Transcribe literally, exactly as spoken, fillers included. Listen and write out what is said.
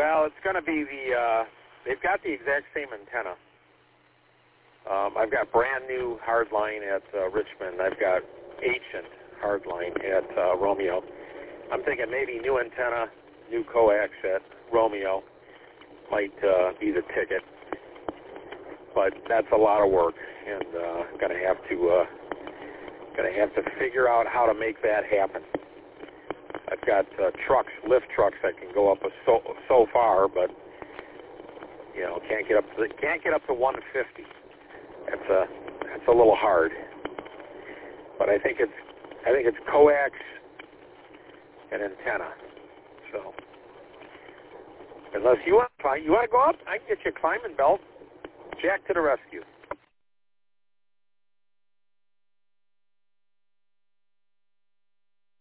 Well, it's going to be the, uh, they've got the exact same antenna. Um, I've got brand new hardline at uh, Richmond. I've got ancient hardline at uh, Romeo. I'm thinking maybe new antenna, new coax at Romeo might uh, be the ticket. But that's a lot of work, and uh, I'm going to have to uh, going to have to figure out how to make that happen. I've got uh, trucks, lift trucks that can go up a so so far, but you know can't get up to can't get up to one fifty. That's a that's a little hard. But I think it's I think it's coax and antenna. So unless you want to climb, you want to go up, I can get you a climbing belt. Jack to the rescue.